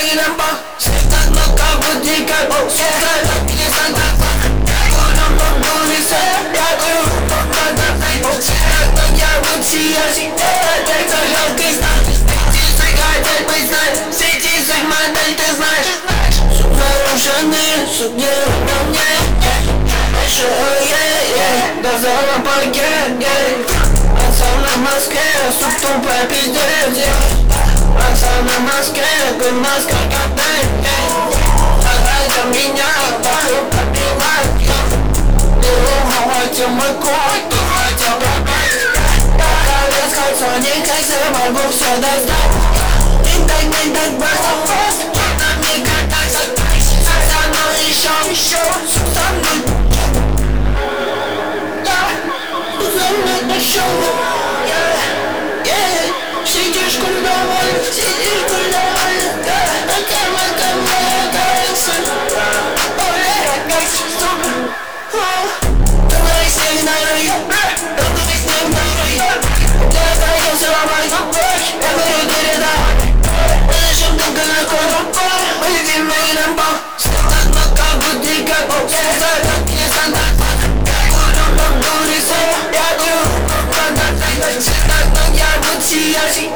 Менен бак, сектанlıkka bu dikkat Sokak, insan tatlı Yakurum bu lise Yakurum bu tatlı Sokaktan yavrum siyasi Tekrar kızlar Сетисик айдет быстро Сетисик модель ты знаешь Нарушенные судьи на мне Глаза на паркет Отца на Москве Суп тупая пиздец Отца на Москве Маска как день Отдай меня Пою побивать Ты умывайте мой кот Ты хотел пропасть Я без кольцо не кайся Могу все достать Не так просто Не как со мной еще Со мной Show, yeah, сидишь кульдовой, Давай с ней на район, давай с ней на район. Я боюсь ломать, я говорю, передай. Зачем ты далеко, выйди мне на пол. Стакан как будто как сестра, не стандарт. Я говорю, я